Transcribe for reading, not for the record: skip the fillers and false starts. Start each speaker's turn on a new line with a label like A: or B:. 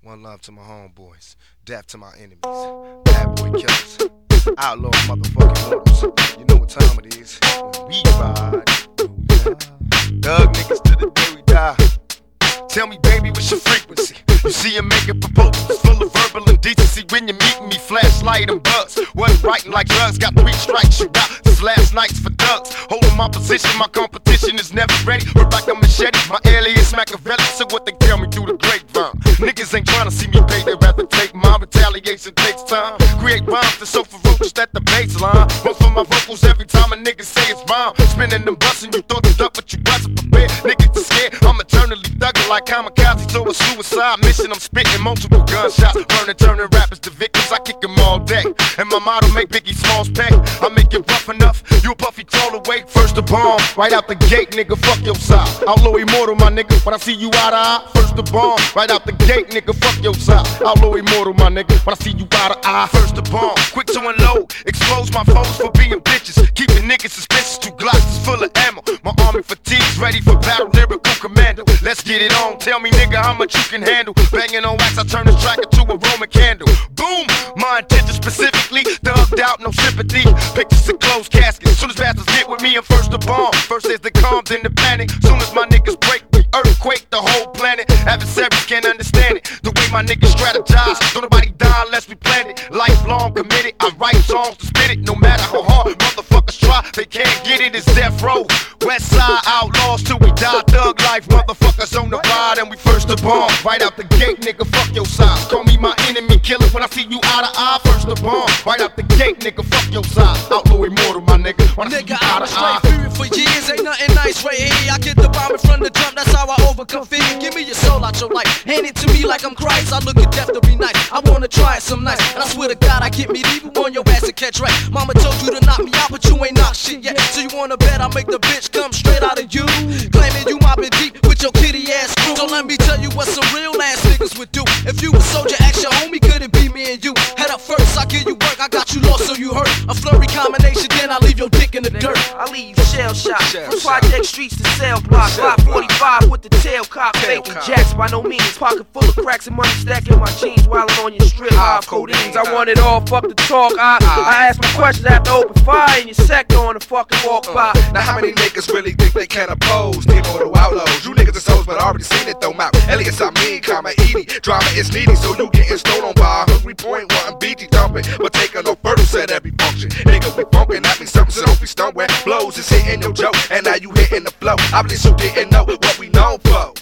A: One love to my homeboys, death to my enemies, bad boy killers, outlaw motherfucking mortals. You know what time it is, when we ride. Thug niggas to the day we die. Tell me, baby, what's your frequency? You see him making proposals full of verbal indecency. When you meet me, flashlight and buzz. Wasn't writing like drugs, got 3 strikes, you out. This last night's for thugs. Holding my position, my competition is never ready. Work like a machete, my alias Machiavelli. So what they tell me through the grapevine. Niggas ain't trying to see me pay, they rather take my retaliation takes time. Create rhymes that's so ferocious that the baseline. One for my vocals every time a nigga say it's rhyme. Spinning and busting, you thought it up, but you wasn't prepared. Niggas are scared, I'm eternally thugging like kamikaze, so a suicide mission. I'm spitting multiple gunshots, turning rappers to victims. I kick them all day, and my motto make Biggie Smalls pay. I make it rough enough, you a puffy crawl away. First the bomb, right out the gate, nigga, fuck your side. Outlaw immortal, my nigga, when I see you eye to eye. First the bomb, right out the gate, nigga, fuck your side. Outlaw immortal, my nigga, when I see you eye to eye. First the bomb, quick to unload, expose my foes for being bitches. Keeping niggas suspicious, 2 Glocks full of ammo. My army fatigues, ready for battle, lyrical commando. Let's get it on, tell me nigga how much you can handle. Banging on wax, I turn this track into a Roman candle. Boom, my intention specifically, thugged out, no sympathy. Pictures in closed caskets, soon as bastards get with me, I'm first to bomb. First there's the calm, then the panic. Soon as my niggas break, we earthquake the whole planet. Adversaries can't understand it, the way my niggas strategize. Don't nobody die unless we plan it. Lifelong committed, I write songs to spit it. No matter how hard motherfuckers try, they can't get it. It's death row, west side outlaws till we die. Thug life, motherfuckers on the ride, and we first to bomb. Right out the gate, nigga, fuck your side. Call me my enemy killer when I see you eye to eye. First to bomb. Right out the gate, nigga, fuck your side. Outlaw immortal, my nigga. When I see you eye to eye.
B: Fearing for years, ain't nothing nice right here. I get the bomb from the jump, that's how I overcome fear. Give me your soul out your life, hand it to me like I'm Christ. I look at death to be nice, I wanna try it some nights. And I swear to God, I get me even on your ass to catch right. Mama told you to knock me out, but you ain't knocked shit yet. So you wanna bet I make the bitch come straight out of you? Claiming you mobbing deep with your kitty ass crew. So let me tell you what some real ass niggas would do. If you a soldier, ask your homie, could it be me and you? Head up first, I give you work, I got you lost so you hurt. A flurry combination, then I leave your dick in the dirt.
C: I leave you shell shot, from Project Streets to cell block. 545 with the tail cock, faking jacks by no means. Pocket full of cracks and money stacking my jeans while I'm on your strip. High codeines, I want it all, fuck the talk. I ask my questions after open fire in your sector on the fucking walk by.
D: Now how many niggas really think they can oppose Immortal outlaws? You niggas are souls, but I already seen it though. Mouth Elias, I mean, comma Edie. Drama is needy, so you getting stoned on by a hungry point, wanting BG dumping, but taking no further set every function. Nigga, we funkin', that means something, so don't be stunned where blows is hitting your joke, and now you hitting the flow. I believe you didn't know what we known for.